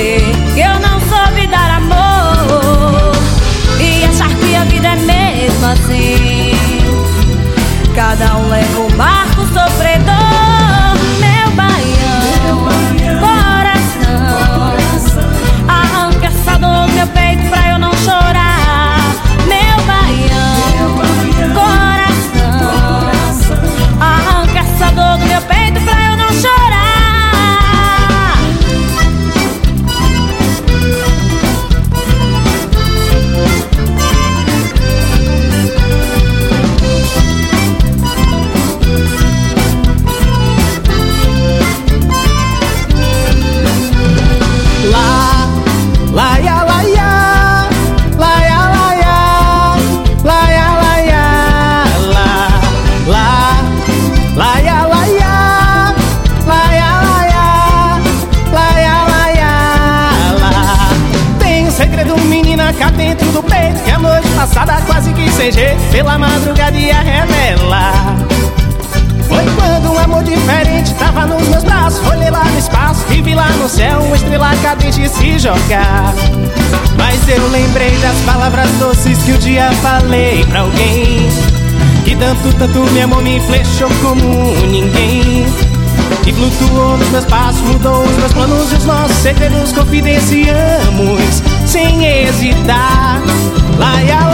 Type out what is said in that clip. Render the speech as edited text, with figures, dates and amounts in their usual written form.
dizer que eu não soube dar amor e achar que a vida é mesmo assim. Cada um leva o barco sofredor, meu baião, coração. Arranca essa dor do meu peito pra eu não chorar, meu baião, coração. Arranca essa dor do meu peito pra eu não chorar. Cá dentro do peito que a noite passada quase que sem jeito pela madrugada ia revelar. Foi quando um amor diferente tava nos meus braços. Olhei lá no espaço e vi lá no céu uma estrela cadente se jogar. Mas eu lembrei das palavras doces que um dia falei pra alguém, que tanto me amou, me flechou como ninguém. E flutuou nos meus passos, mudou os meus planos e os nossos segredos confidenciamos sem hesitar. Laia,